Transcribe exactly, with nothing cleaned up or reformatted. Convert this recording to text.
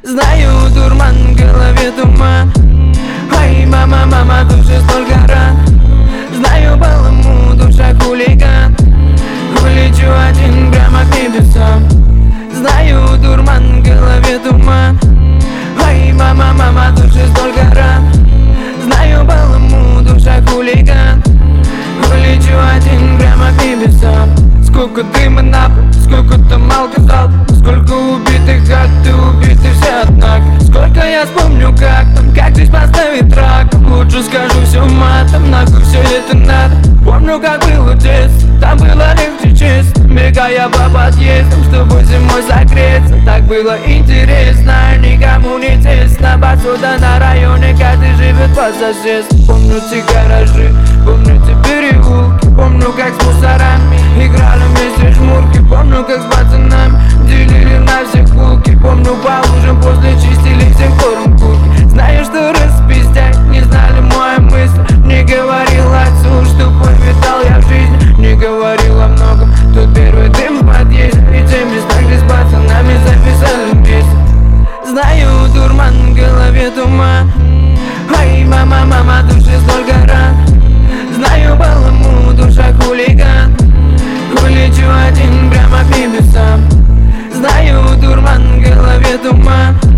Знаю, дурман в голове туман. Ай, мама, мама, душе столько ран. Знаю, баламу, душа хулиган. Улечу один прямо к небесам. Знаю, дурман в голове туман. Ай, мама, мама, душе столько ран. Знаю, баламу, душа хулиган. Улечу один прямо к небесам. Сколько дыма на пол, сколько там алкоголь, сколько убитых, как ты убиты все однако. Сколько я вспомню, как там, как здесь поставить рак. Лучше скажу все матом, нахуй все это надо. Помню, как было детство, там было легче честно. Бегая по подъездам, чтобы зимой согреться. Так было интересно, никому не тесно. Посуда на районе, каждый живет по соседству. Помню те гаражи, помню те переулки. Помню, как с мусорами играли вместе жмурки. Помню, как с пацанами делили на всех булки. Помню, по лужам после чистили всем хором курки. Знаю, что распиздять не знали мои мысли. Не говорил отцу, что повидал я в жизни. Не говорил о многом, тут первый дым в подъезде. И те места, где с пацанами записали вместе. Знаю, дурман в голове туман. Ай, мама, мама, душе столько ран. Знаю, баламу, душа хулиган. Улечу один прямо к небесам. Знаю, дурман в голове туман.